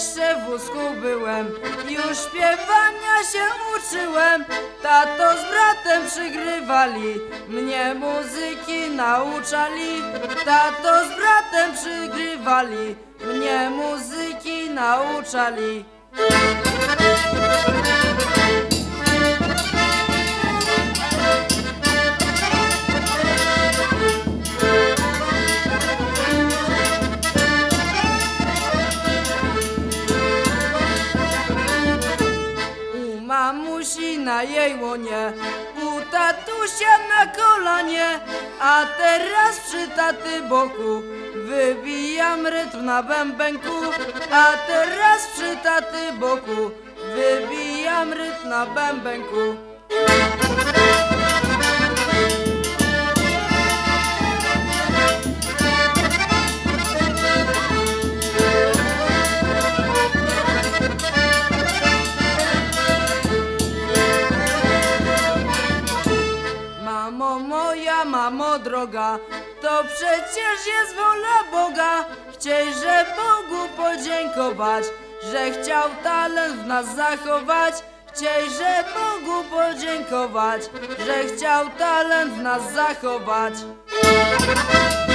jeszcze w wózku byłem, już śpiewania się uczyłem. Tato z bratem przygrywali, mnie muzyki nauczali. Tato z bratem przygrywali, mnie muzyki nauczali. Mamusi na jej łonie, u tatusia na kolanie, a teraz przy taty boku wybijam rytm na bębenku. A teraz przy taty boku wybijam rytm na bębenku. Mamo moja, mamo droga, to przecież jest wola Boga. Chciejże Bogu podziękować, że chciał talent w nas zachować. Chciejże Bogu podziękować, że chciał talent w nas zachować.